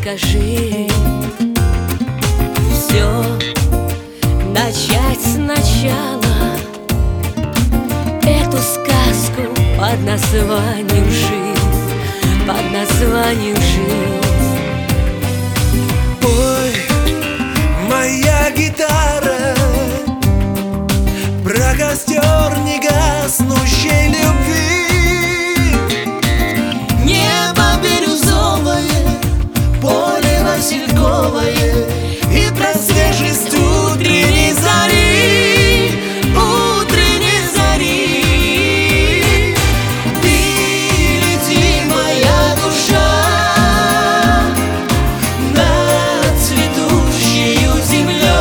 расскажи. Все начать сначала, эту сказку под названием жизнь, под названием жизнь. Ой, моя гитара, про костер негаснущей любви. Небо бирюзовое, поле васильковое, и про свежесть утренней зари, утренней зари. Ты лети, моя душа, над цветущею землей,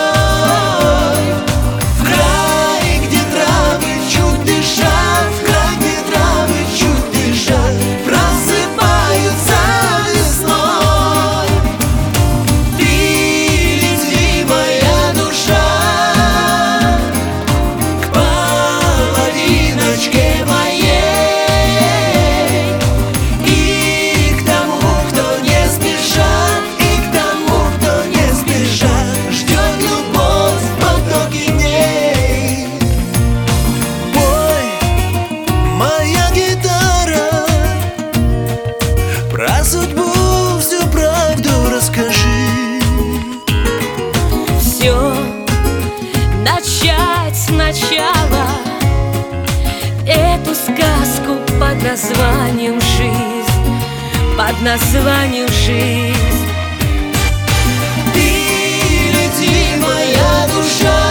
в край, где травы чуть дышат, в край, где травы чуть дышат, просыпаются весной. Ты лети, моя душа, к половиночке моей, и к тому, кто не спешат, и к тому, кто не спешат, ждет любовь в потоке дней. Ой, моя гитара, про судьбу всю правду расскажи. Все начать сначала, эту сказку под названием жизнь, под названием жизнь. Ты лети, моя душа,